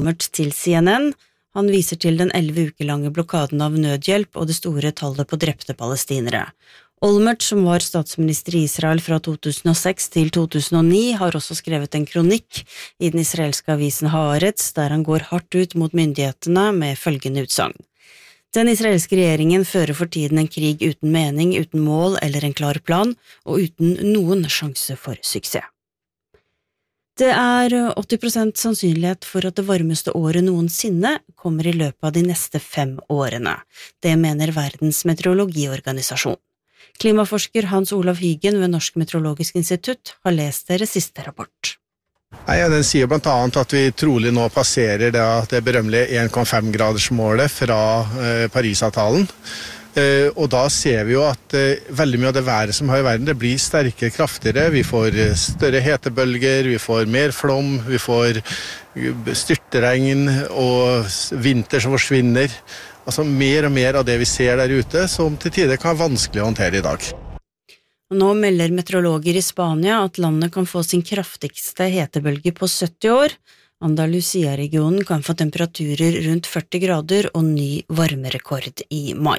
Olmert til CNN. Han viser til den 11 uker lange blokaden av nødhjelp og det store tallet på drepte palestinere. Olmert, som var statsminister i Israel fra 2006 til 2009, har også skrevet en kronikk i den israelske avisen Haaretz, der han går hardt ut mot myndighetene med følgende utsagn. Den israelske regjeringen fører for tiden en krig uten mening, uten mål eller en klar plan, og uten noen sjanse for suksess. Det 80% sannsynlighet for at det varmeste året noensinne kommer i løpet av de neste 5 årene. Det mener Verdens meteorologiorganisasjon. Klimaforsker Hans Olav Hygen ved Norsk Meteorologisk Institutt har lest deres siste rapport. Den sier blant annet at vi trolig nå passerer det berømmelige 1,5-gradersmålet fra Parisavtalen. Og da ser vi jo at veldig mye av det været som har i verden, det blir sterkere, kraftigere. Vi får større hetebølger, vi får mer flom, vi får styrtregn og vinter som forsvinner. Altså mer og mer av det vi ser der ute, som til tider kan være vanskelig å håndtere i dag. Nå melder meteorologer i Spania at landet kan få sin kraftigste hetebølge på 70 år. Andalusia-regionen kan få temperaturer rundt 40 grader og ny varmerekord i mai.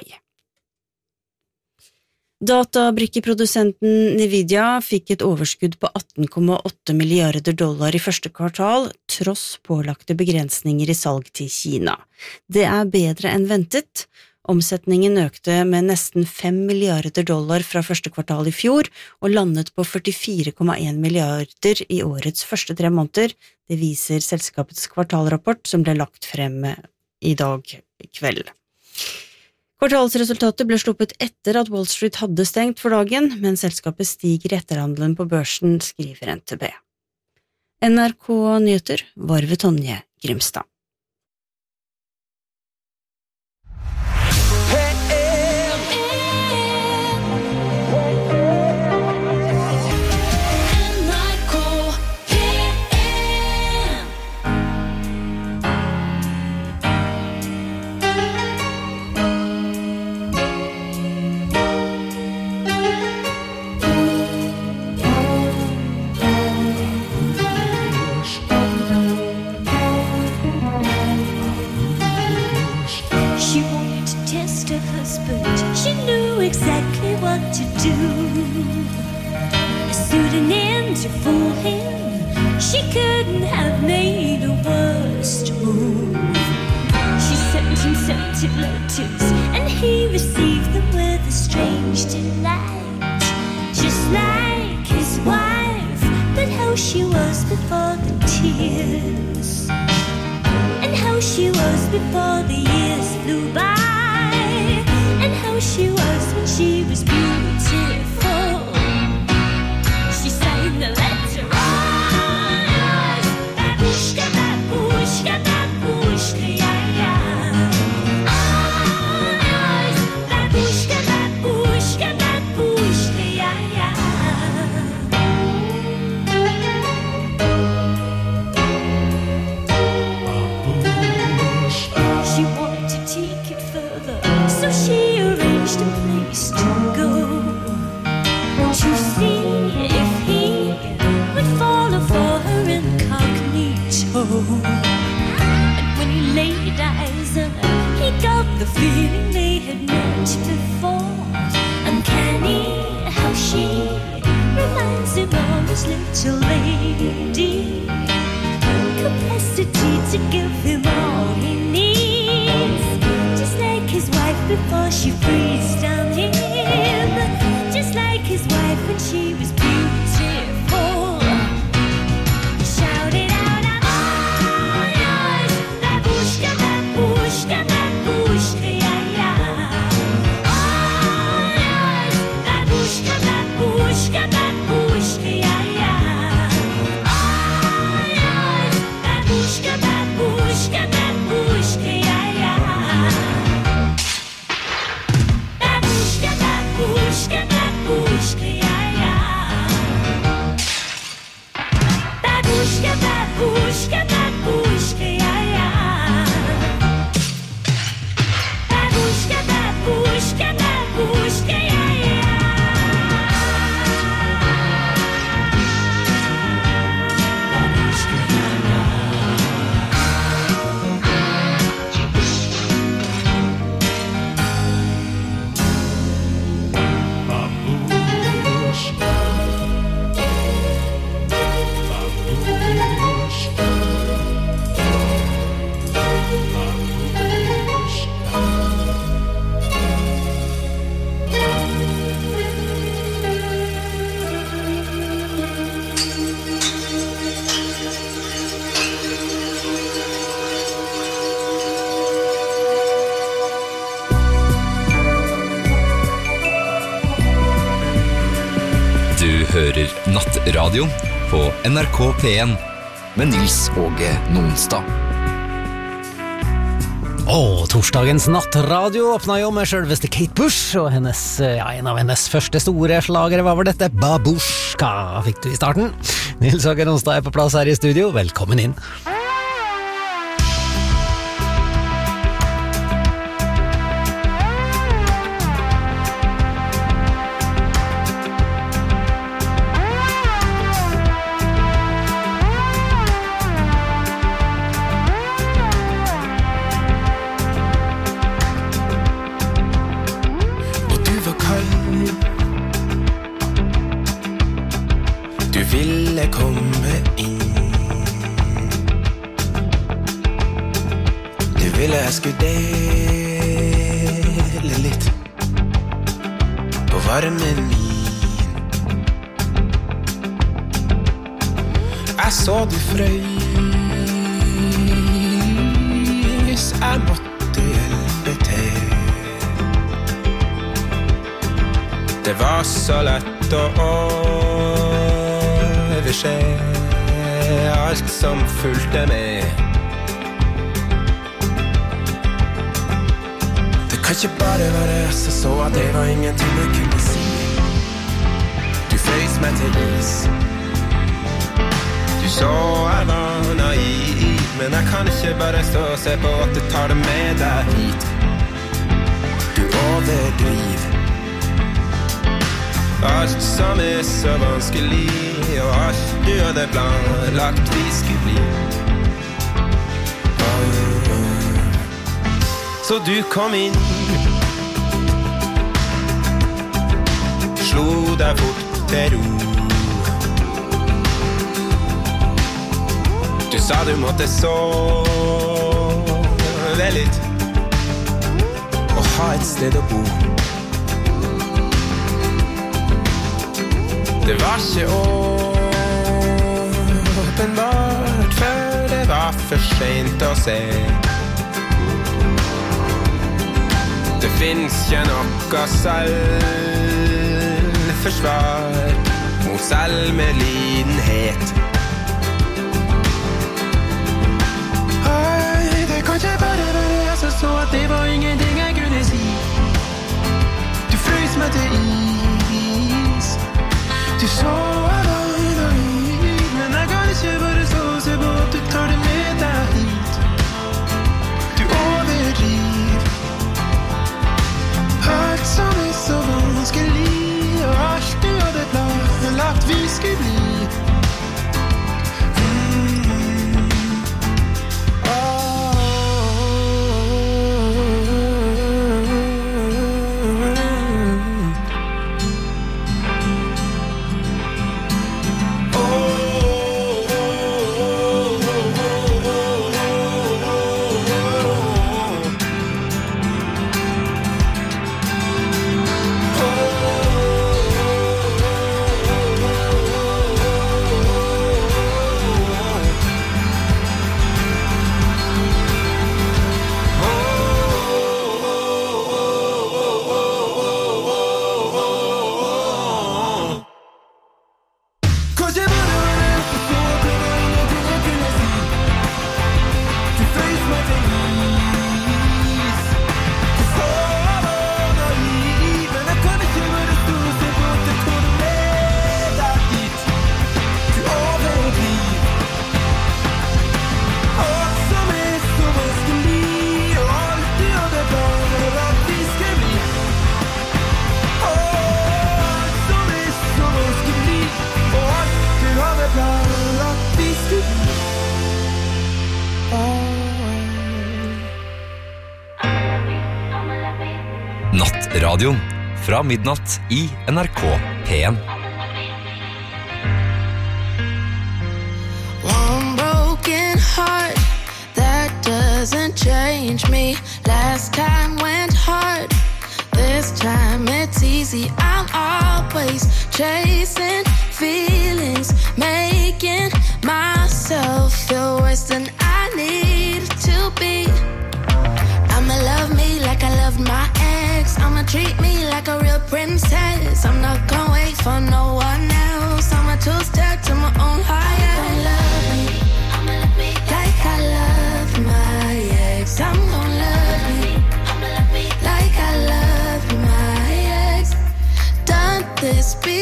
Databrikkeprodusenten Nvidia fikk et overskudd på 18,8 milliarder dollar i første kvartal, tross pålagte begrensninger i salg til Kina. Det bedre enn ventet. Omsetningen økte med nesten 5 milliarder dollar fra første kvartal i fjor, og landet på 44,1 milliarder i årets første 3 måneder. Det viser selskapets kvartalrapport som ble lagt frem i dag kveld. Kvartalsresultatet ble sluppet etter at Wall Street hadde stengt for dagen, men selskapet stiger i etterhandelen på børsen, skriver NTB. NRK Nyheter var ved Tonje Grimstad. Exactly what to do. Suiting in to fool him, she couldn't have made a worse move. She sent him scented letters, and he received them with a strange delight. Just like his wife, but how she was before the tears, and how she was before the years flew by. How she was when she was beautiful. She signed the letter. Babushka, babushka, babushka, yeah, yeah. Babushka, babushka, babushka, yeah, yeah. She wanted to take it further, so she arranged a place to go, to see if he would follow for her incognito. And when he laid eyes on her, he got the feeling they had met before. Uncanny how she reminds him of his little lady, capacity to give him all he needs, just like his wife before she freezed down him, just like his wife when she was beautiful. He shouted out, I'm all yours, babushka, babushka, babushka, yeah, yeah. All yours, babushka, babushka, babushka, yeah, yeah. All yours, babushka, babushka, babushka, yeah, yeah. hører Nattradio på NRK P1 med Nils Åge Nonstad. Torsdagens nattradio åpna jo med selveste Kate Bush, og en av hennes første store slagere var vel dette Babushka, fikk du i starten. Nils Åge Nonstad på plass her i studio, velkommen inn. Så lett å overse alt som fulgte med. Det kan ikke bare være jeg som så at det var ingenting jeg kunne si. Du frøs meg til is. Du så jeg var naiv, men jeg kan ikke bare stå og se på at du tar det med deg hit. Du overdriver alt som så vanskelig, og alt du hadde planlagt vi skulle bli. Så du kom inn, slo deg fort til ro. Du sa du måtte sove litt og ha et sted å bo. Det var ikke åpenbart før det var for sent å se. Det finnes ikke noe selvforsvar mot selvmedlidenhet. Det kan ikke bare være jeg som så at det var ingenting jeg kunne si. Du frøs meg til is. Du så jeg var naiv, men jeg kan ikke bare stå og se på at du tar det med deg hit. Du overdriver alt som så vanskelig, og alt du hadde planlagt vi skulle bli. Nattradio fra midnatt i NRK P1. One broken heart that doesn't change me. Last time went hard, this time it's easy. I'm always chasing feelings, making myself feel worse than I need to be. I'ma love me like I loved my ex. I'ma treat me like a real princess. I'm not gonna wait for no one else. I'm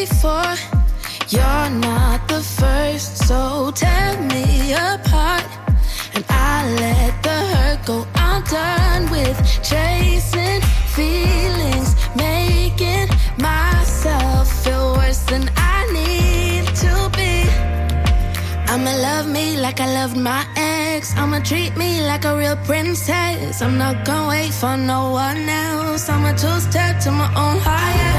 before. You're not the first, so tear me apart. And I let the hurt go. I'm done with chasing feelings, making myself feel worse than I need to be. I'ma love me like I loved my ex. I'ma treat me like a real princess. I'm not gonna wait for no one else. I'ma two-step to my own higher.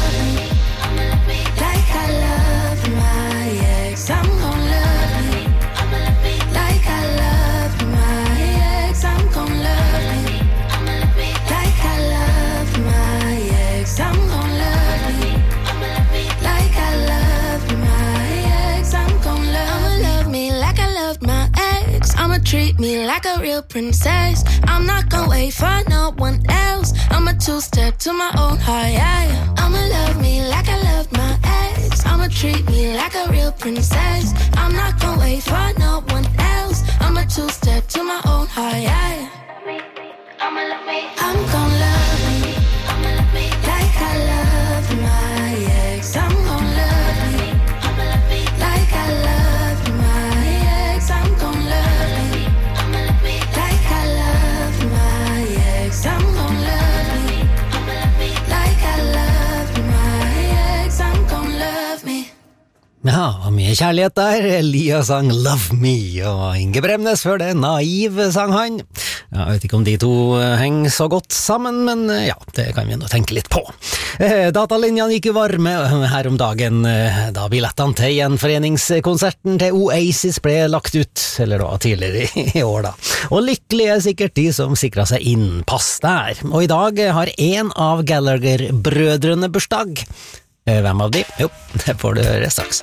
I'ma love me like I love my ex. I'm gonna love me. I'ma love me like I love my ex. I'm gonna love me. I'ma love me like I love my ex. I'm gonna love me. I'ma love me like I love my ex. I'm gonna love me like I loved my ex. I'ma treat me like a real princess. I'm not gonna wait for no one else. I'ma two-step to my own heart, yeah. I'ma love me like I loved my ex. I'ma treat me like a real princess. I'm not gonna wait for no one else. I'ma two-step to my own heart, yeah. I'ma love me. I'm gonna love me. I'ma love me like I love my ex. I'm gonna love me. I'ma love me like I love my ex. I'm gonna love me. I'ma love me like I love my ex. I'm gonna love me. I'ma love me like I love my ex. I'm gonna love me. Ja, og mye kjærlighet der. Lia sang Love Me, og Inge Bremnes før det Naiv sang han. Jeg vet ikke om de to henger så godt sammen, men ja, det kan vi nå tenke litt på. Datalinjene gikk jo varme her om dagen, da billettene til gjenforeningskonserten til Oasis ble lagt ut, eller da tidligere i år da. Og lykkelig er sikkert de som sikret seg innpass der. Og i dag har en av Gallagher-brødrene bursdag. Hvem av de? Jo, det får du høre straks.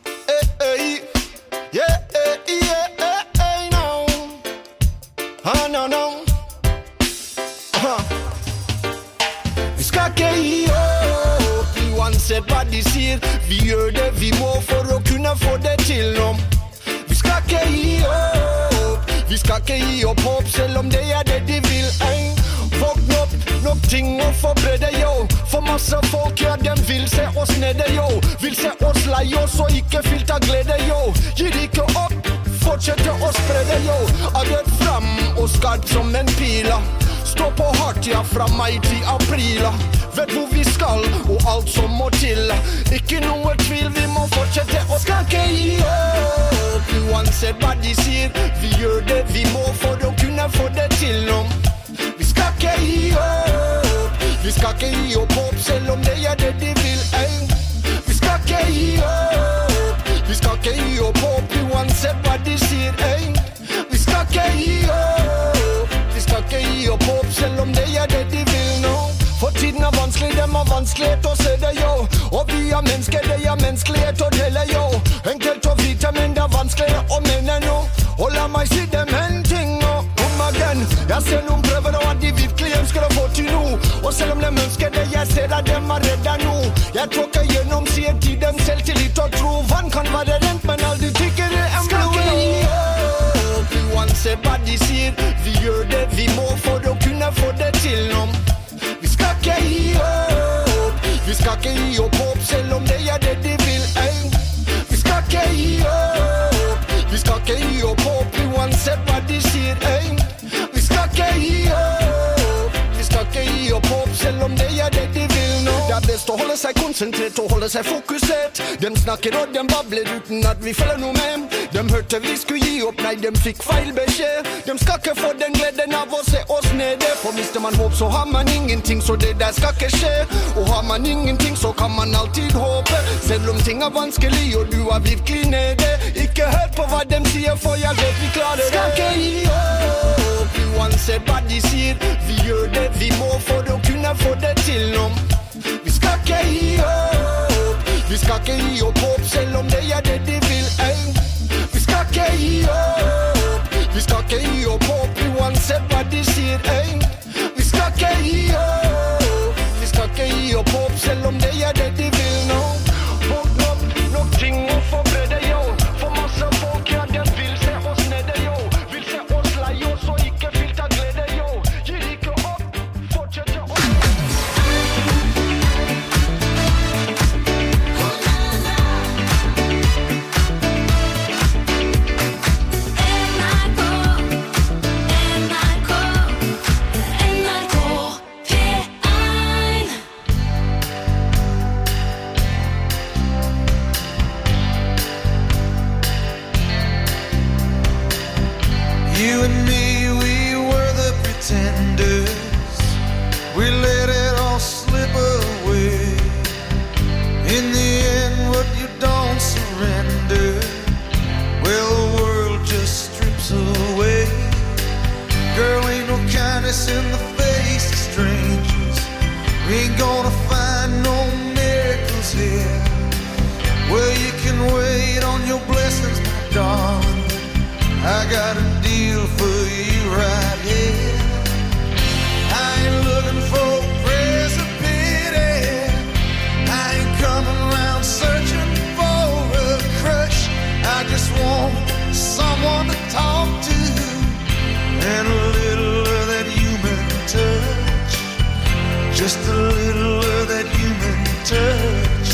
Vi skal ikke gi opp, uansett hva de sier. Vi gjør det vi må for å kunne få det til nå. Vi skal ikke gi opp, vi skal ikke gi opp håp, selv om det er det de vil. Våkn opp, nok ting å forberede, yo. For masse folk, ja, dem vil se oss nede, yo. Vil se oss lei oss og ikke fylt av glede, yo. Gir ikke opp, fortsette å sprede, yo. Arret fram og skarpt som en pila. Stå på hardt, ja, fra mai til april. Vet hvor vi skal, og alt som må til. Ikke noe tvil, vi må fortsette og skal ikke gi opp. Uansett hva de sier, vi gjør det vi må for å kunne få det til nå. Vi skal ikke gi opp, vi skal ikke gi opp håp, selv om det er det de vil. Vi skal ikke gi opp, vi skal ikke gi opp håp, uansett hva de sier. Vi skal ikke gi opp, vi skal ikke gi opp håp, selv om det er det de vil nå. For tiden er vanskelig, dem har vanskelighet å se det, yo. Og vi er mennesker, det er menneskelighet å dele, yo. Enkelt å vite, men det er vanskelig å mene nå. Og la meg si dem en ting nå. Again. Jeg ser noen prøver og at de virkelig ønsker å få til noe. Og selv om de ønsker det, jeg ser at dem er redda nå. Jeg tråkker gjennom, sier til dem selvtillit og tro. Vann kan være rent, men aldri tykker det en blod. Skal ikke gi opp, uansett hva de sier. Vi gjør det vi må for å kunne få det til nå. Vi skal ikke gi opp, vi skal ikke gi opp håp, selv om det er det de vil. Vi skal ikke gi opp, vi skal ikke gi opp håp, uansett hva de sier. Vi skal ikke gi opp, vi skal ikke gi opp håp, selv om det er det de vil nå. Det er best å holde seg konsentrert og holde seg fokusert. De snakker og de babler uten at vi følger noe med. De hørte vi skulle gi opp, nei, de fikk feil beskjed. De skal ikke få den gleden av å se oss nede. For mister man håp, så har man ingenting, så det der skal ikke skje. Og har man ingenting, så kan man alltid håpe. Selv om ting er vanskelig, og du er virkelig nede. Ikke hør på hva de sier, for jeg vet vi klarer det. Skal ikke gi opp, uansett hva de sier. Vi gjør det vi må for å kunne få det til nå. Vi skal ikke gi opp, vi skal ikke gi opp håp, selv om det er det de vil. Vi skal ikke gi opp, vi skal ikke gi opp håp, uansett hva de sier. Vi skal ikke gi opp, vi skal ikke gi opp håp, selv om det er det de vil nå. Våkn opp, nok ting å forberede, yo. For masse folk, ja, de vil se oss nede, yo. Vil se oss lei oss og ikke fylt av glede, yo. Gir ikke opp, fortsette å You and me, we were the pretenders. We let it all slip away. In the end, what you don't surrender, well, the world just strips away. Girl, ain't no kindness in the face of strangers. We ain't gonna find no miracles here. Well, you can wait on your blessings, my darling. I got a deal for you right here. I ain't looking for prayers of pity. I ain't coming around searching for a crush. I just want someone to talk to and a little of that human touch. Just a little of that human touch.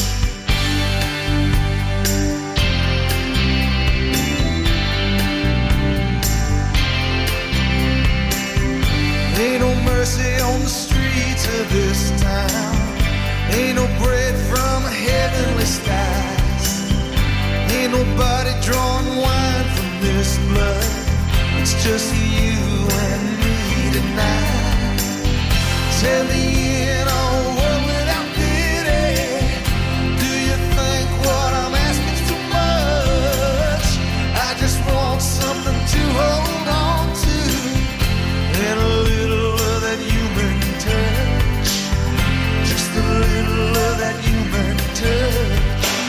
Ain't no mercy on the streets of this town. Ain't no bread from heavenly skies. Ain't nobody drawing wine from this blood. It's just you and me tonight. Tell me in a world without pity, do you think what I'm asking too much? I just want something to hold on to and a little of that human touch. Just a little of that human touch.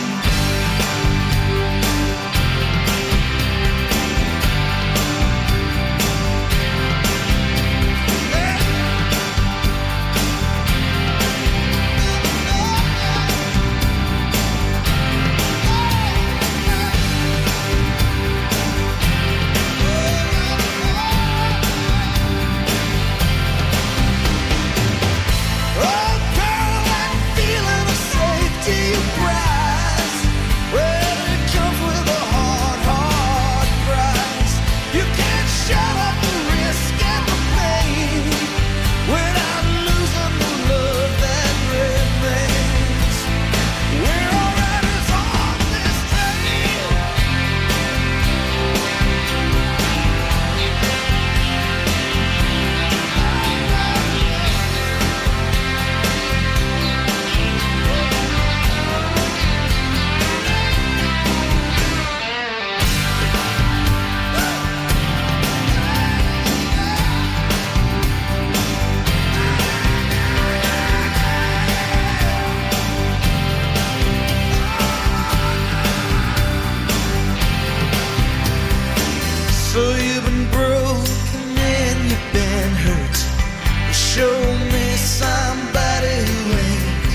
So you've been broken and you've been hurt. You show me somebody who ain't.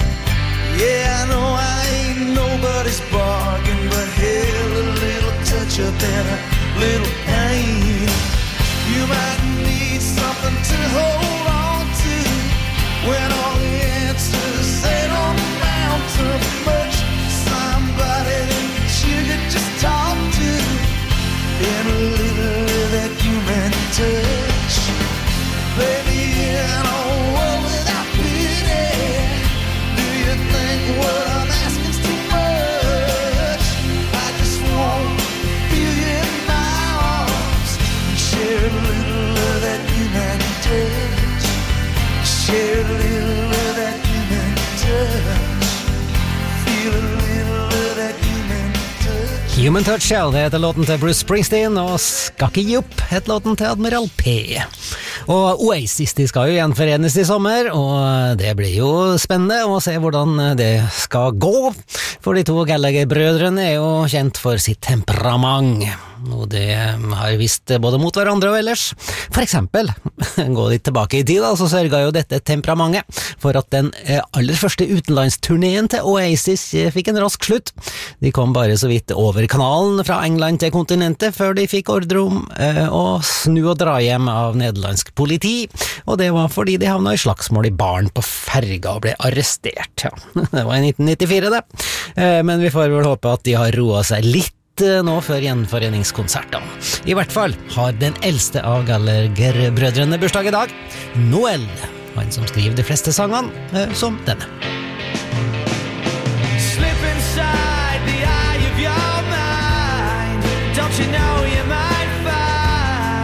Yeah, I know I ain't nobody's bargain, but hell, a little touch up and a little pain. You might need something to hold on to when all the answers they don't amount to much. Somebody that you could just talk to and a little of that human touch. Baby, in a world without pity, do you think what I'm asking is too much? I just want to feel you in my arms and share a little of that human touch. Share a little of that human touch. Feel a little of that human touch. Human Touch, ja, det heter låten til Bruce Springsteen, og Skal ikke gi opp het låten til Admiral P. Og Oasis, de skal jo gjenforenes i sommer, og det blir jo spennende å se hvordan det skal gå, for de to Gallagher-brødrene er jo kjent for sitt temperament, og det har visst både mot hverandre og ellers. For eksempel, gå litt tilbake i tid da, så sørget jo dette temperamentet for at den aller første utenlandsturneen til Oasis fikk en rask slutt. De kom bare så vidt over kanalen fra England til kontinentet før de fikk ordre om å snu og dra hjem av nederlandsk politi, og det var fordi de havna i slagsmål i baren på ferga og ble arrestert. Ja, det var i 1994 det, men vi får vel håpe at de har roet seg litt nå før gjenforeningskonsertene. I hvert fall har den eldste av Gallagher-brødrene bursdag i dag, Noel, han som skriver de fleste sangene som denne. Slip inside the eye of your mind. Don't you know you might find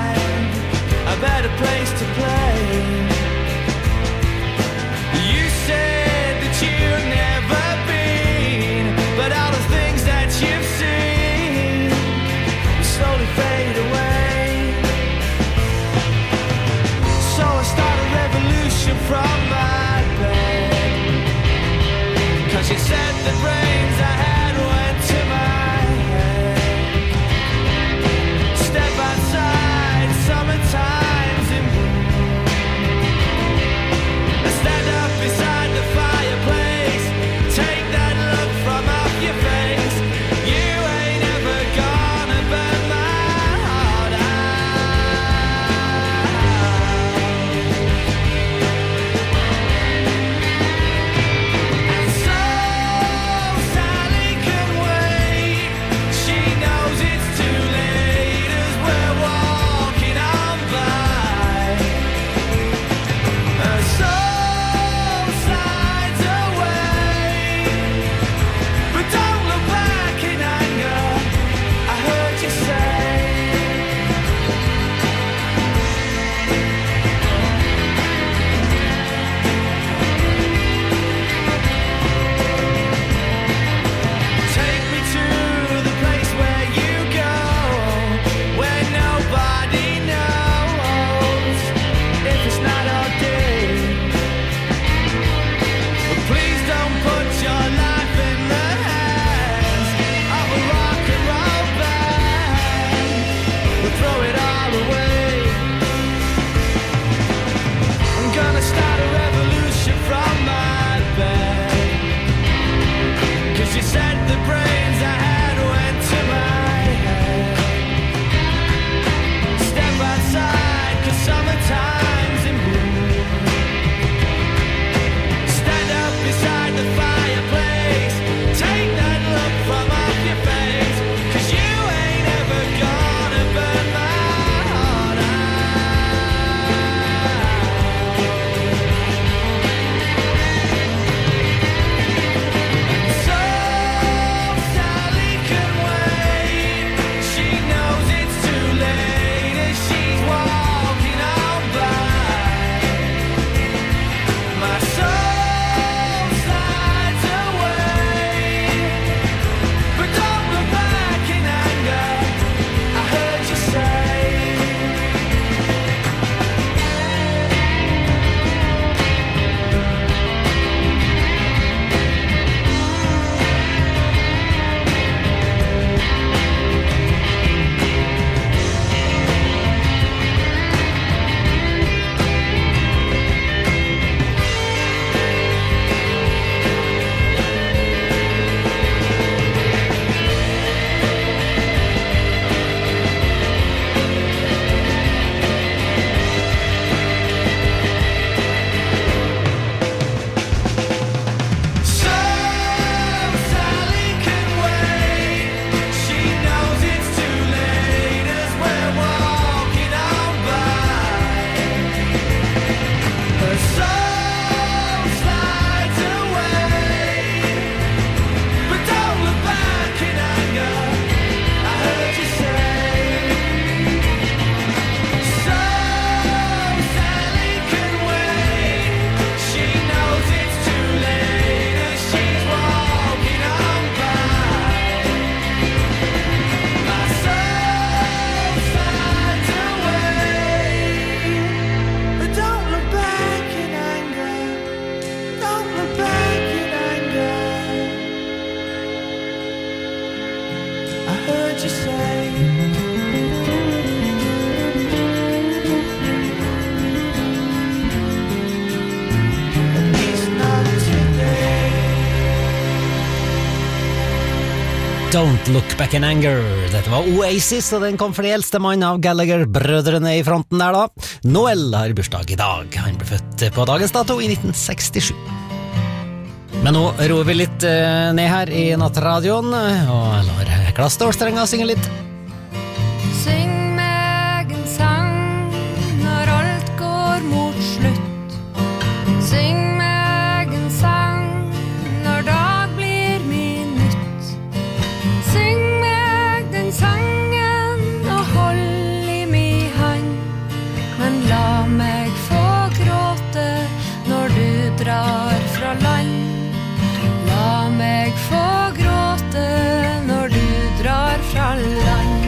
Don't Look Back in Anger. Dette var Oasis, og den kom for de eldste mann av Gallagher-brødrene i fronten der da. Noel har bursdag i dag. Han ble født på dagens dato i 1967. Men nå roer vi litt ned her i nattradioen, og lar Glassstålstrenga synge litt. Syng meg en sang når alt går mot slutt. Syng meg en sang når dag blir minutt. Syng meg den sangen og hold i min hand. Men la meg få gråte når du drar fra land. La meg få gråte når du drar fra land.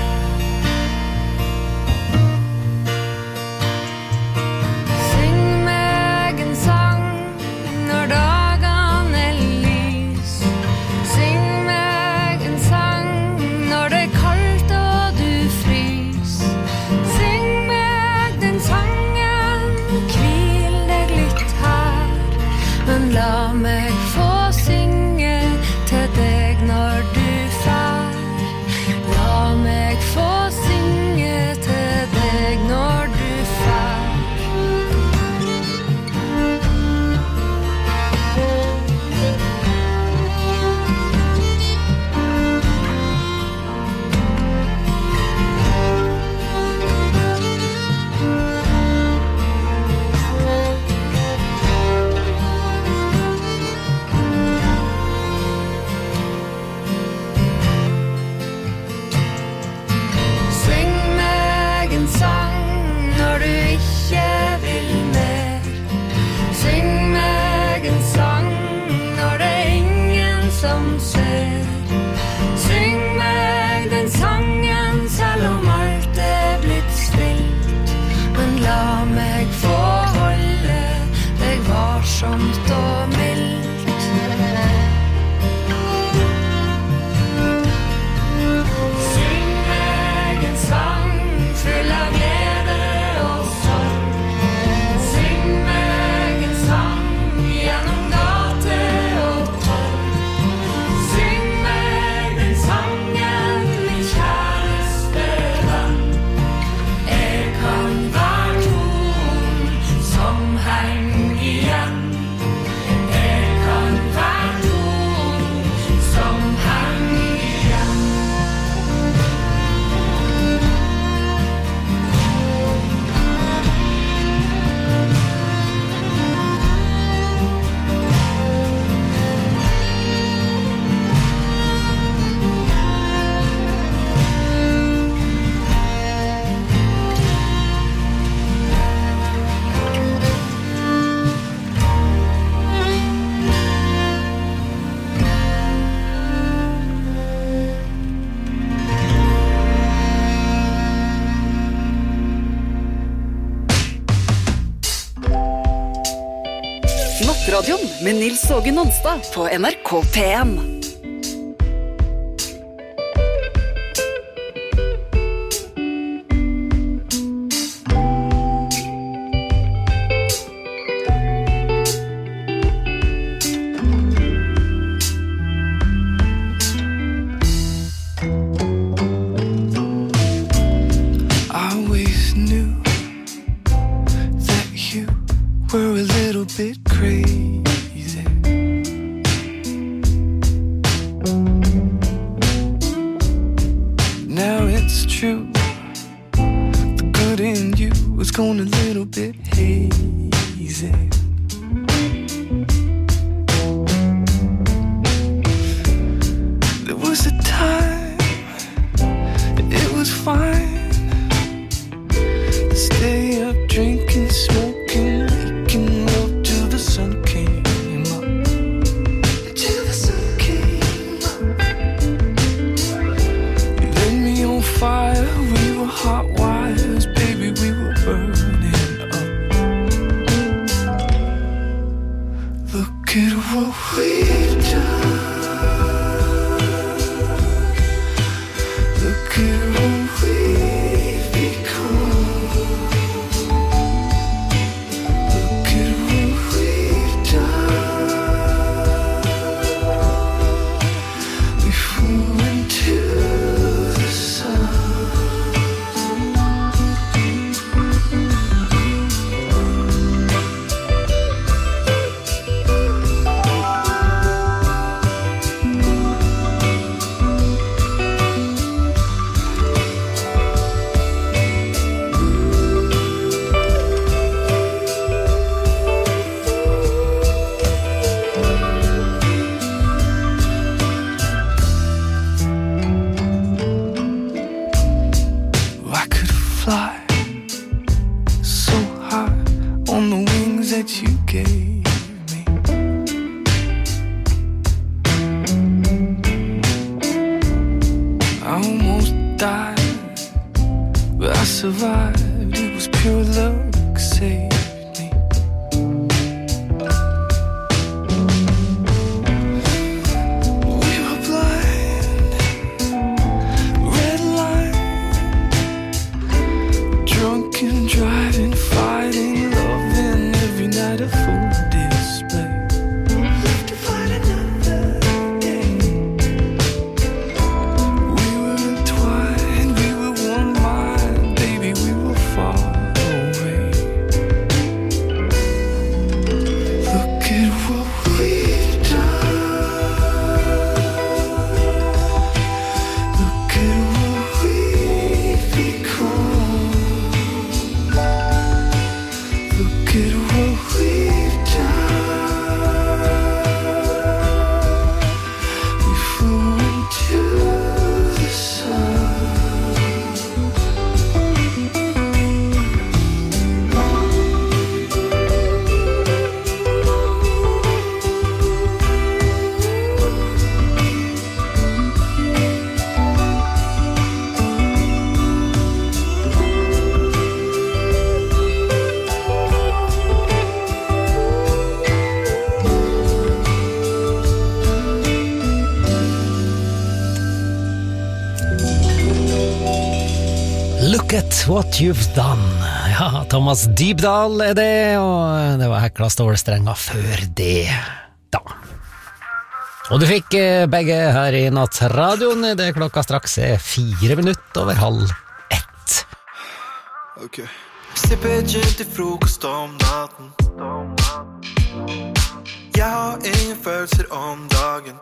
Syng meg en sang når dagene er lys. Syng meg en sang når det er kaldt og du frys. Syng meg den sangen, hvil deg litt her. Men la meg få synge til deg når du fær. La meg få synge til deg når du fær. Syng meg en sang når du ikke vil mer. Syng meg en sang når det er ingen som ser. Syng meg den sangen selv om alt er blitt stilt. Men la meg få holde deg varsomt og mildt. Syng meg en sang full av glede og sorg. Syng meg en sang gjennom gate og torg. Syng meg den sangen, min kjæreste venn. Jeg kan være ton som henger igjen. Jeg kan være ton som henger igjen. Nattradioen med Nils Åge Nonstad på NRK P1. I always knew that you were a little bit crazy. Now it's true, the good in you was gone a little bit hazy. There was a time it was fine to stay up drinking, smoking, making love till the sun came up. Till the sun came up. You lit me on fire, we were hot wires, baby, we were burning up. fly so high on the wings that you gave me. I almost died, but I survived. It was pure luck, saved me. We were blind, red line, drunk and driving, fighting, loving every night a full display. Live to fight another day. We were entwined, we were one mind, baby, we were far away. Look at what we've done. Look at what we've become. Look at what we've done. We flew into the sun. Look at what you've done. Ja, Thomas Dybdahl det, og det var Hekla stålstrenger før det da. Og du fikk begge her I Nattradioen. Det klokka straks 4 minutter over 12:30. Okay. Sipper gin til frokost om natten. Jeg har ingen følelser om dagen.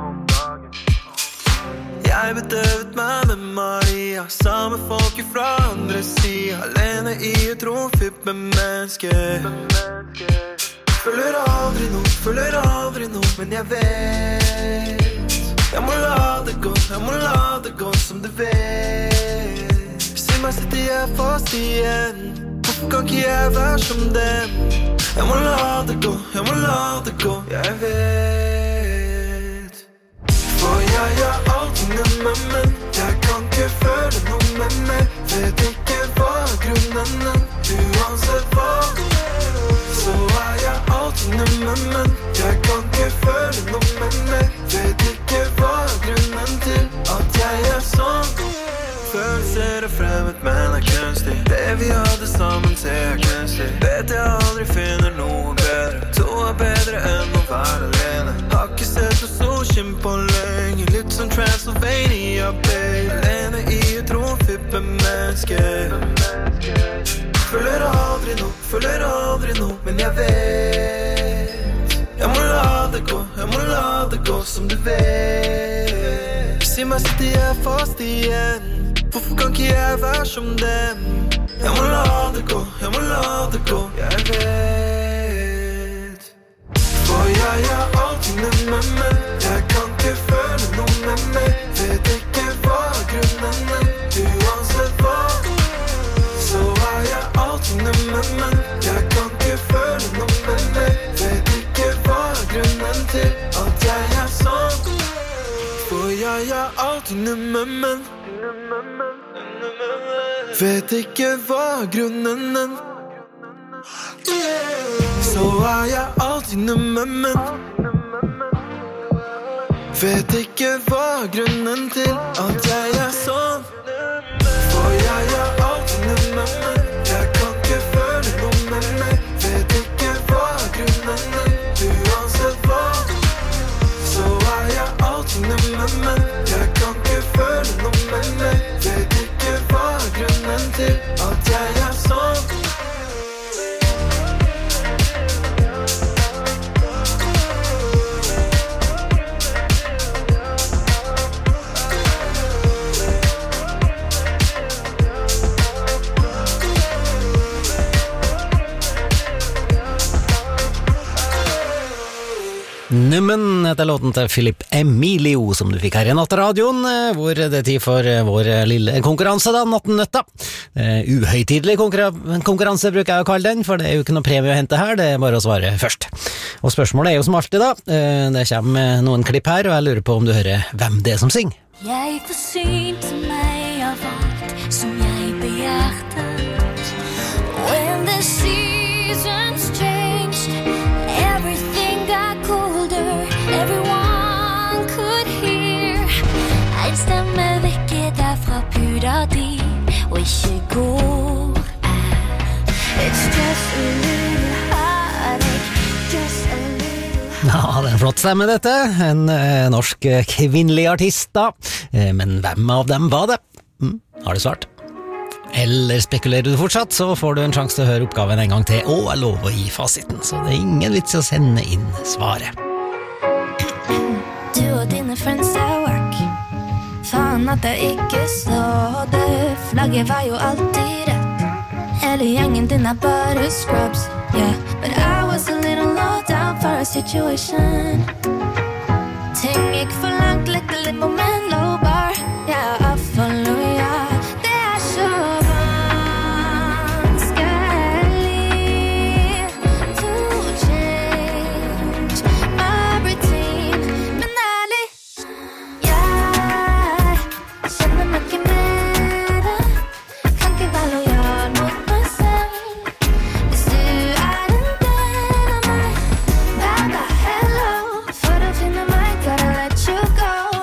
Jeg bedøvet meg med Maria, samme folk fra andre siden, alene I et rom fylt med mennesker. Føler aldri noe, men jeg vet. Jeg må la det gå som du vet. Si meg, sitter jeg fast igjen? Hvorfor kan ikke jeg være som dem? Jeg må la det gå, jeg vet. For jeg gjør allting med men jeg kan ikke føle noe med meg. Vet ikke hva grunnen uansett hva. Så jeg allting med men jeg kan ikke føle noe med meg. Vet ikke hva grunnen til at jeg sånn. Følelser fremmed, men kunstig. Det vi hadde sammen ser kunstig. Vet jeg aldri finner noe bedre. To bedre enn å være alene. Har ikke sett noe solskinn på lenge. Litt som Transylvania, babe. Alene I et rom fylt med mennesker. Føler aldri noe, men jeg vet. Jeg må la det gå som du vet. Si meg, sitter jeg fast igjen? Hvorfor kan ikke jeg være som dem? Jeg må la det gå, jeg vet. For jeg gjør allting med men jeg kan ikke føle noe med meg. Vet ikke hva grunnen uansett hva. Så jeg allting med men jeg kan ikke føle noe med meg. Vet ikke hva grunnen til at jeg sånn. For jeg gjør allting med men vet ikke hva grunnen Så jeg alltid med men vet ikke hva grunnen til at jeg sånn For jeg alltid med men jeg kan ikke føle noe med meg Vet ikke hva grunnen uansett hva Så jeg alltid med men jeg kan ikke føle noe med meg Vet ikke hva grunnen til at jeg sånn Nummen heter låten til Philip Emilio, som du fikk her i Nattradioen, hvor det er tid for vår lille konkurranse da, Nattennøtta. Uhøytidelig konkurranse bruker jeg å kalle den, for det er jo ikke noe premie å hente her, det er bare å svare først. Og spørsmålet er jo som alltid da, det kommer noen klipp her, og jeg lurer på om du hører hvem det er som synger. Jeg forsynte meg av alt som jeg begjærte. When the seasons changed, everything got colder, everyone could hear. En stemme vekket der fra puda di, og ikke går It's just a little heartache, just a little. Ja, det er en flott stemme dette, en norsk kvinnelig artist da, men hvem av dem var det? Har du svart? Eller spekulerer du fortsatt, så får du en sjanse til å høre oppgaven en gang til, og er lov å gi fasiten, så det er ingen vits å sende inn svaret. Du og dine friends at work, faen at jeg ikke så det. Flagget var jo alltid rett, hele gjengen din er bare scrubs, yeah. But I was a little low down for a situation. Ting gikk for langt, lekte litt på min low bar, yeah, I follow ya. Det er så go.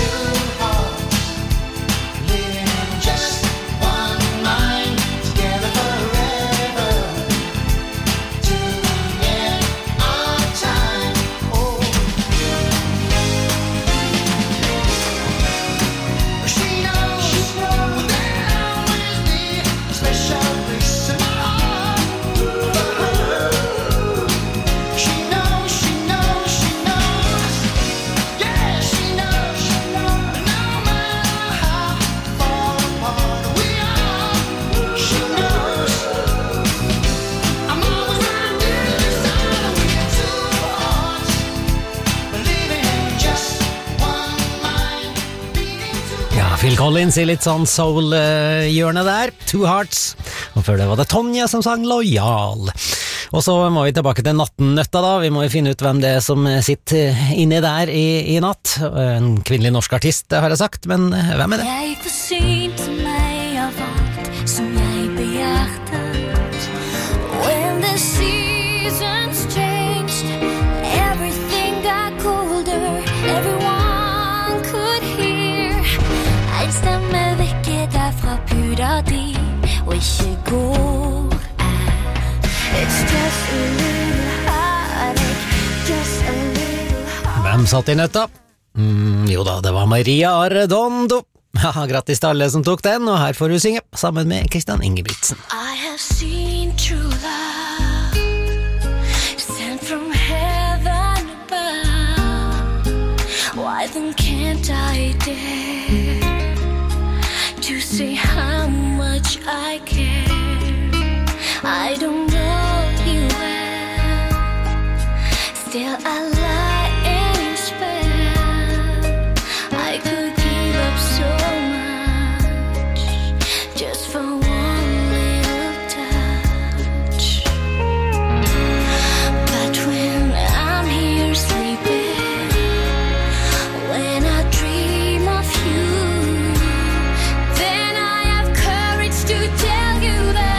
Phil Collins I litt sånn soul-hjørne der, Two Hearts, og før det var det Tonja som sang Loyal. Og så må vi tilbake til nattennøtta da, vi må jo finne ut hvem det er som sitter inne der i natt. En kvinnelig norsk artist, det har jeg sagt, men hvem er det? Jeg forsynte meg av alt som jeg begjærte. When the seasons changed, everything got colder, everyone could hear. En stemme vekket derfra puda di, og ikke går. It's just a little heartache, just a little heartache. Hvem satt I nøtta? Jo da, det var Maria Arredondo. Ja, grattis til alle som tok den, og her får du synge sammen med Christian Ingebrigtsen. I have seen true love sent from heaven above. Why then can't I dare to say how much I care? I don't know you well, still I lie in your spell. I could give up so much just for one little touch. But when I'm here sleeping, when I dream of you, then I have courage to tell you that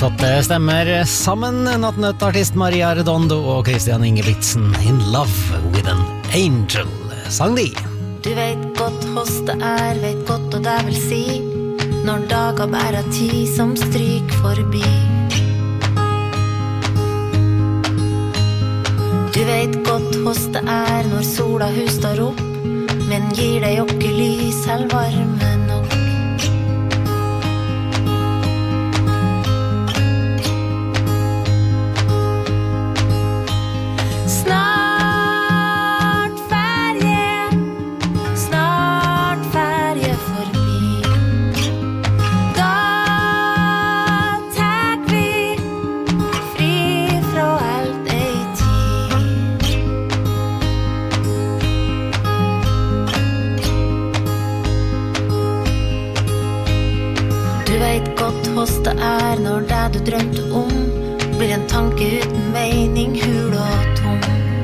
Flotte stemmer sammen. Nattnøttartist Maria Redondo og Christian Ingebrigtsen. In love with an angel, sang de. Du vet godt hos det vet godt og det vil si når dager bærer tid som stryk forbi. Du vet godt hos det når sola hustar opp, men gir deg jo ikke lys eller varme nok. Det når det du drømte om blir en tanke uten mening, hul og tom.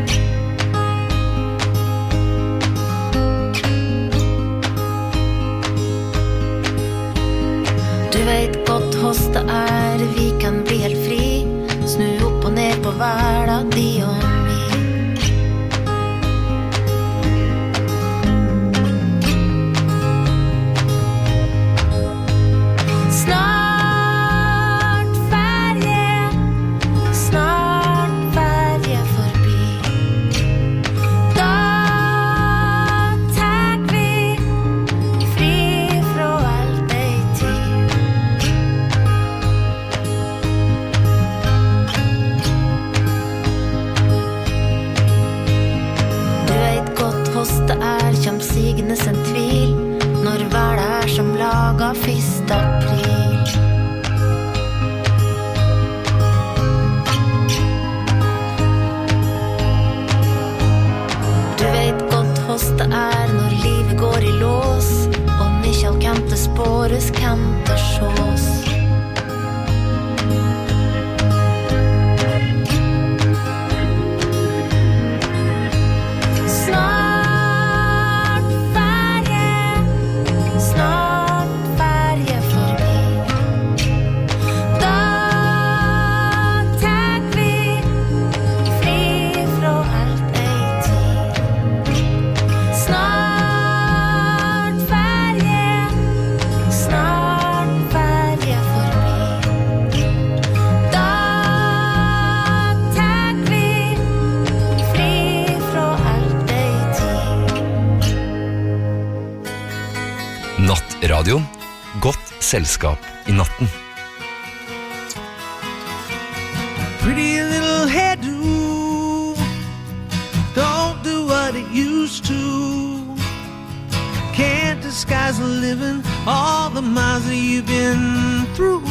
Du vet godt hos det vi kan bli helt fri, snu opp og ned på hverdag di og mi. Signes en tvil når hverdag som laga 1. april. Du vet godt hos det når livet går i lås og ikke alt kan det spåres, kan det sjås. Radioen, godt selskap i natten. Pretty little hairdo, don't do what it used to. Can't disguise the living, all the miles that you've been through.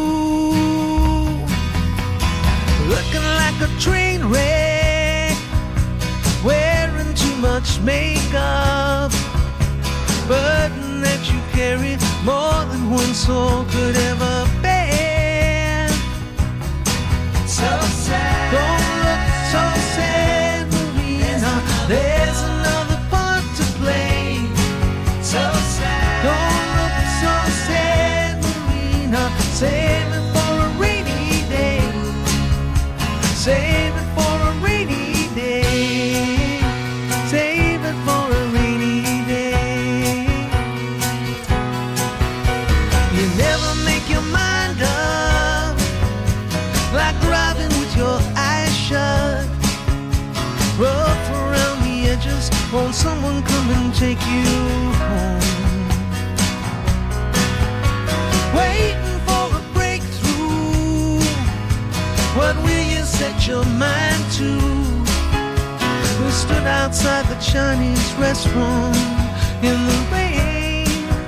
Looking like a train wreck, wearing too much makeup, burden that you carry more than one soul could ever bear. So sad. Don't look so sad, Marina. There's another part to play. So sad. Don't look so sad, Marina. Save it for a rainy day. Save it for a rainy day. Save it for a rainy day. You never make your mind up, like driving with your eyes shut. Rough around the edges, won't someone come and take you home? Waiting for a breakthrough, what will you set your mind to? We stood outside the Chinese restaurant in the rain.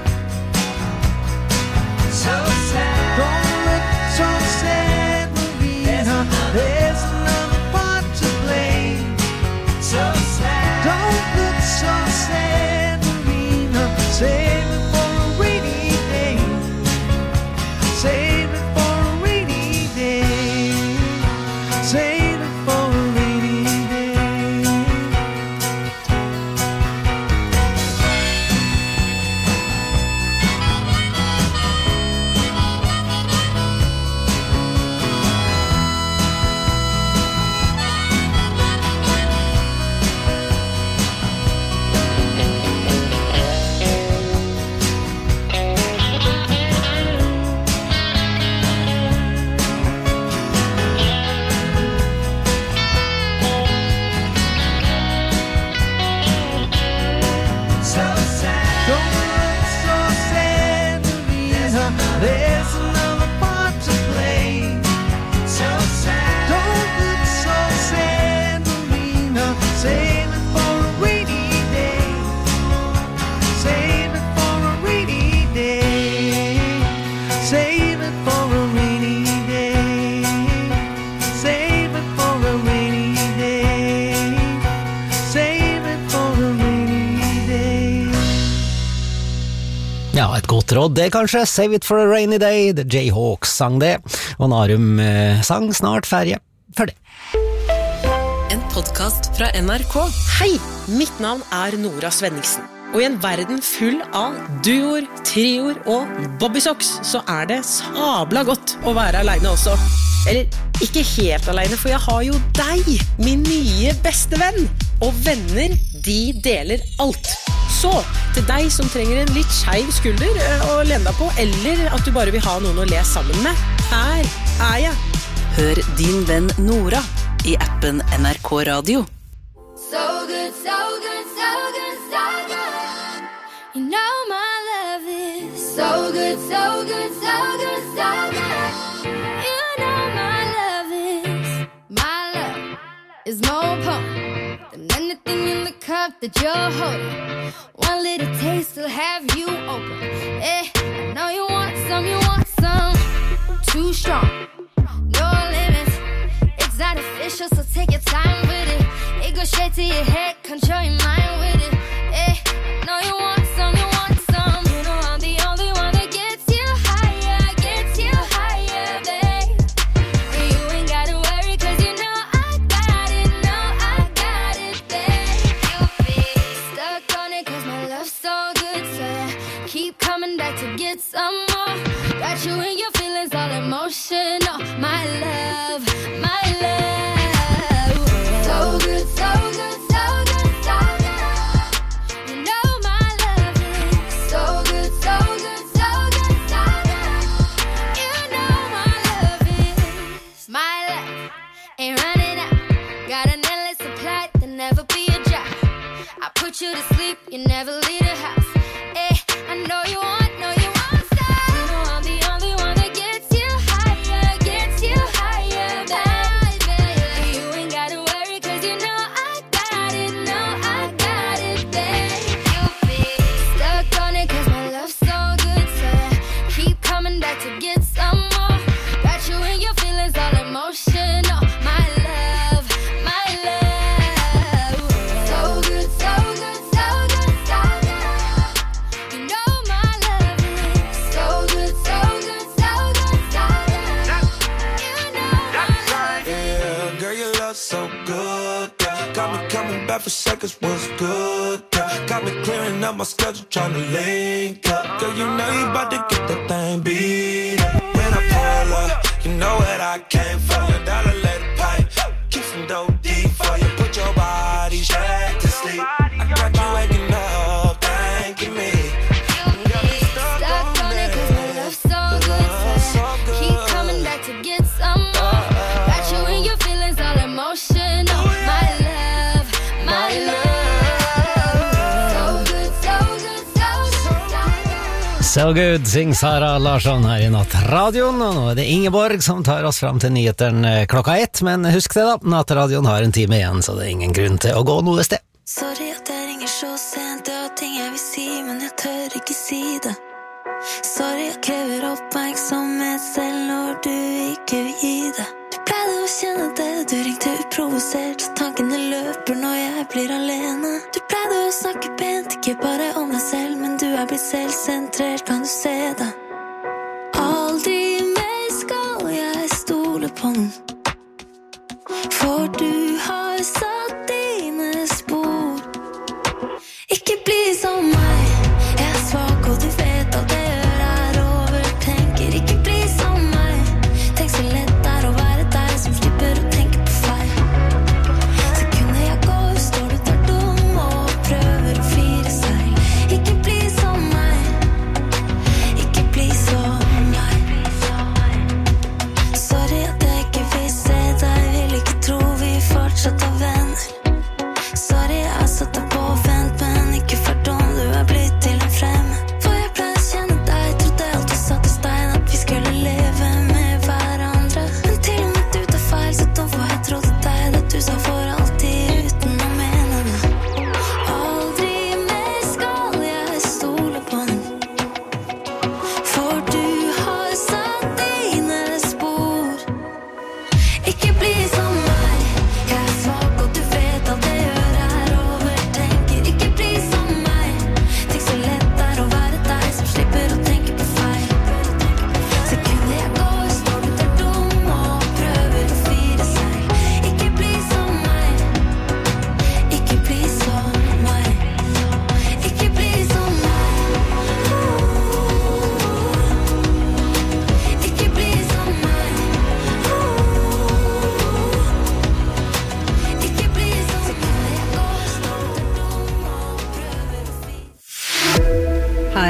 So sad. Don't look so sad, Marina. There's another part to play. So sad. Don't look so sad, Marina. Save it for a rainy day. Save it for a rainy day. Save it for a rainy day. Ja, et godt råd det kanskje. Save it for a rainy day. The Jayhawks sang det, og Narum sang snart ferie for det. En podcast fra NRK. Hei, mitt navn Nora Svenningsen. Og i en verden full av duoer, trioer og bobbysocks, så det sabla godt å være alene også. Eller, ikke helt alene, for jeg har jo deg, min nye beste venn. Og venner, de deler alt. Så, til deg som trenger en litt skeiv skulder å lene deg på, eller at du bare vil ha noen å le sammen med, her jeg. Hør din venn Nora i appen NRK Radio. So good, so good, so good, so good. You know my love is so good, so good, so good, so good. You know my love is more potent than anything in the cup that you're holding. One little taste will have you open. I know you want some, too strong. No limits, it's artificial, so take your time with it. It goes straight to your head, control your mind with it. I know you want some, you know I'm the only one that gets you higher, babe. And you ain't gotta worry, cause you know I got it, babe. You'll be stuck on it, cause my love's so good, so I keep coming back to get some more. Got you in your feelings, all emotional, my love. So good, so good, so good, so good. You know my love is so good, so good, so good, so good. You know my love is my love. Ain't running out. Got an endless supply, there'll never be a drought. I put you to sleep, you never leave the house. I know you want some. You know I'm the only one that gets you higher, babe. You ain't gotta worry, cause you know I got it, babe. You'll be stuck on it, cause my love's so good, so I keep coming back to get some more. Got you in your feelings, all emotional, my love. So good, so good, so good, so good. You know my love is so good, so good, so good, so good. You know my love is. Yeah, girl, your love so good, yeah. Got me coming back for seconds, what's good, yeah. Got me clearing up my schedule, trying to link up. Girl, you know you about to get that thing beat up. When I pull up, you know what I came for. $1 let it pipe, keep some dope deep for you. Put your body straight to sleep. I got you waking up, thanking me. Stuck on it, cause my love's so good, so I keep coming back to get some more. Got you in your feelings, all emotional, my love. So good, so good, so good. So good, sing Sara Larsson her i Nattradioen, og nå det Ingeborg som tar oss fram til nyheten klokka 1, men husk det da, Nattradioen har en time igjen, så det ingen grunn til å gå noe sted. Sorry at jeg ringer så sent, det var ting jeg vil si, men jeg tør ikke si det. Sorry, jeg krever oppmerksomhet selv når du ikke vil gi det. Du pleide å kjenne det, du ringte uprovosert, så tankene løper når jeg blir alene. Du pleide å snakke pent, ikke bare om deg selv, men du blitt selvsentrert, kan du se det? Aldri mer skal jeg stole på noen, for du har satt dine spor. Ikke bli som meg, jeg svak og du vet alt jeg gjør overtenker. Ikke bli som meg, tenk så lett å være deg som slipper å tenke på feil. Sekunder jeg går, står du der dum og prøver å fire seil. Ikke bli som meg, ikke bli som meg. Sorry at jeg ikke vil se deg, vil ikke tro vi fortsatt er venner.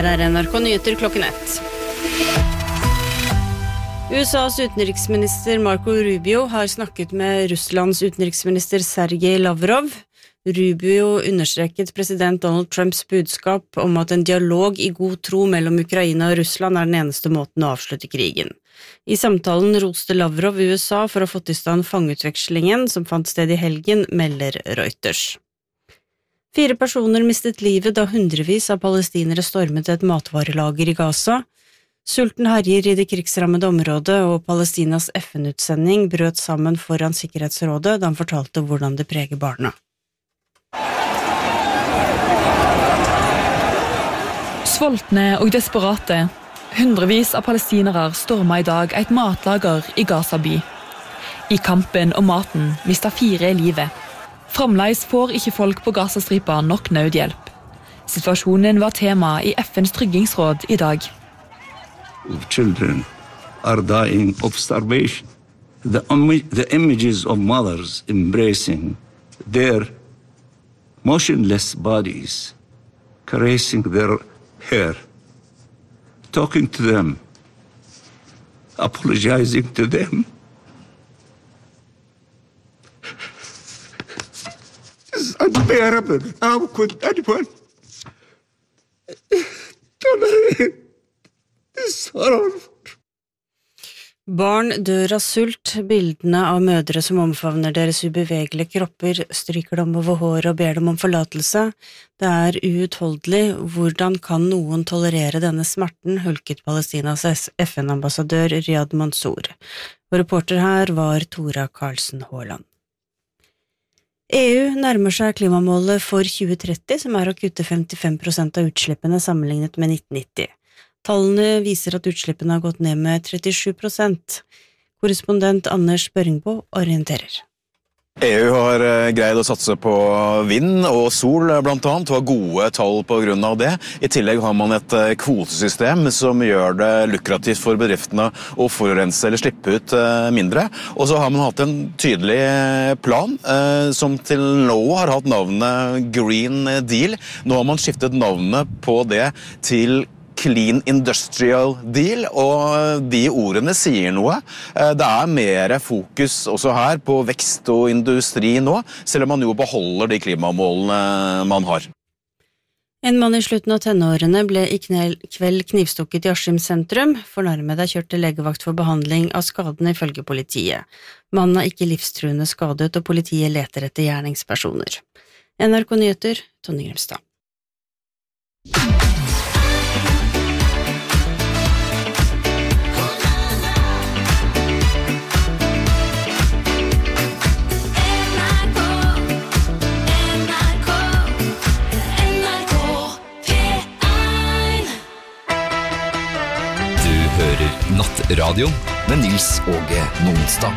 Her NRK Nyheter klokken 1. USAs utenriksminister Marco Rubio har snakket med Russlands utenriksminister Sergej Lavrov. Rubio understreket president Donald Trumps budskap om at en dialog i god tro mellom Ukraina og Russland den eneste måten å avslutte krigen. I samtalen roste Lavrov USA for å få til stand fangeutvekslingen som fant sted i helgen, melder Reuters. 4 personer mistet livet da hundrevis av palestinere stormet et matvarelager i Gaza. Sulten herjer i det krigsrammede området, og Palestinas FN-utsending brøt sammen foran Sikkerhetsrådet da han fortalte hvordan det preger barna. Sultne og desperate. Hundrevis av palestinere stormet i dag et matlager i Gaza by. I kampen om maten mistet 4 livet. Fremdeles får ikke folk på Gazastripa nok nødhjelp. Situasjonen var tema i FNs tryggingsråd i dag. Children are dying of starvation. The images of mothers embracing their motionless bodies, caressing their hair, talking to them, apologizing to them. It's unbearable. How could anyone tolerate this horror? Barn dør av sult. Bildene av mødre som omfavner deres ubevegelige kropper, stryker dem over håret og ber dem om forlatelse. Det uutholdelig. Hvordan kan noen tolerere denne smerten, hulket Palestinas FN-ambassadør Riyad Mansour. Og reporter her var Tora Karlsen Haaland. EU nærmer seg klimamålet for 2030, som å kutte 55% av utslippene sammenlignet med 1990. Tallene viser at utslippene har gått ned med 37%. Korrespondent Anders Børingbo orienterer. EU har greid å satse på vind og sol blant annet, og har gode tall på grunn av det. I tillegg har man et kvotesystem som gjør det lukrativt for bedriftene å forurense eller slippe ut mindre. Og så har man hatt en tydelig plan som til nå har hatt navnet Green Deal. Nå har man skiftet navnet på det til Clean Industrial Deal, og de ordene sier noe. Det mer fokus også her på vekst og industri nå, selv om man jo beholder de klimamålene man har. En mann i slutten av tenårene ble i kveld knivstukket i Askim sentrum. Fornærmede kjørt til legevakt for behandling av skadene ifølge politiet. Mannen ikke livstruende skadet, og politiet leter etter gjerningspersoner. NRK Nyheter, Tonje Grimstad. Nattradio med Nils Åge Nonstad.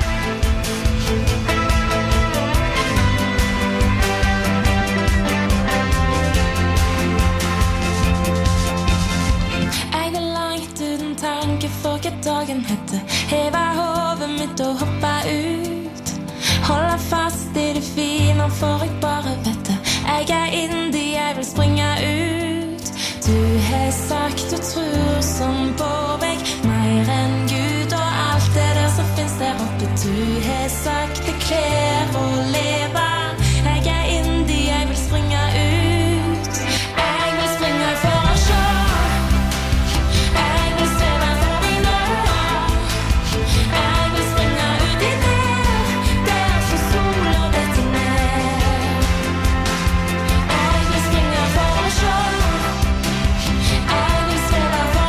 Jeg går langt uten tanke for hva dagen heter. Heva hodet mitt og hoppa ut. Holde fast i det fine for jeg bare vet det. Jeg indie, jeg vil springe ut. Du har sagt du tror som på vekk. Mer enn Gud og alt det der som finnes der oppe. Du har sagt det kler å leve. Jeg indie, jeg vil springe ut. Jeg vil springe for å se. Jeg vil streve for deg nå. Jeg vil springe ut i der som solen detter ned. Jeg vil springe for å se. Jeg vil streve for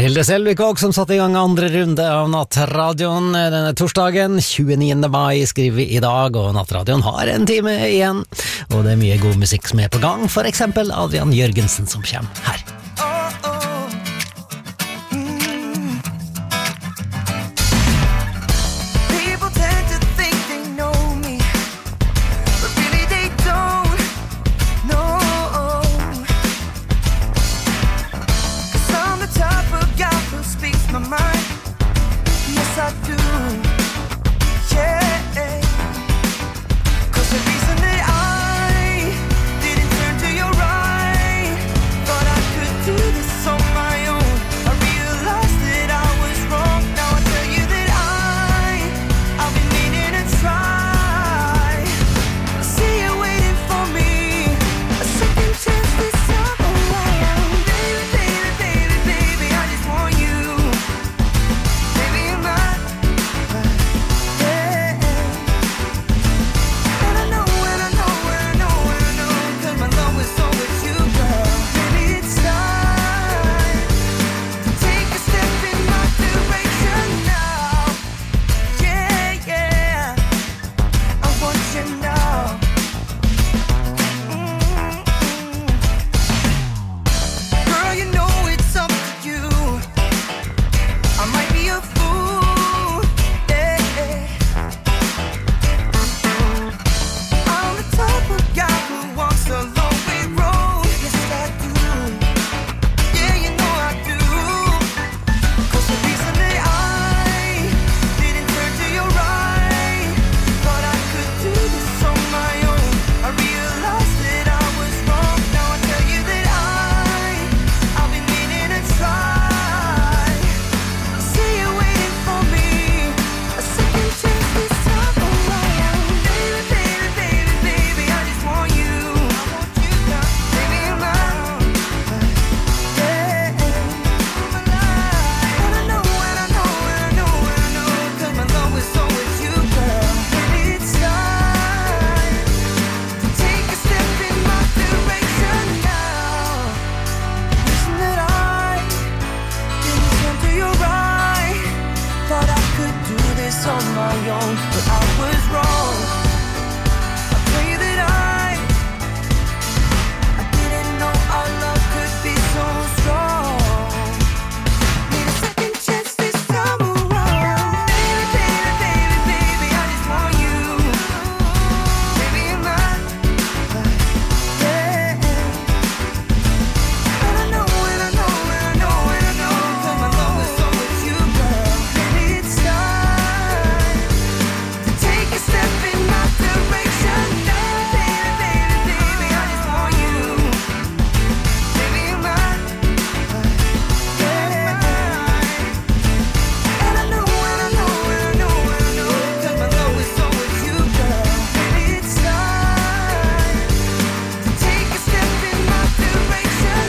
Hilde Selvik som satte i gang andre runde av Nattradioen denne torsdagen, 29. mai skriver vi i dag, og Nattradioen har en time igjen. Og det er mye god musikk som er på gang, for eksempel Adrian Jørgensen som kommer her.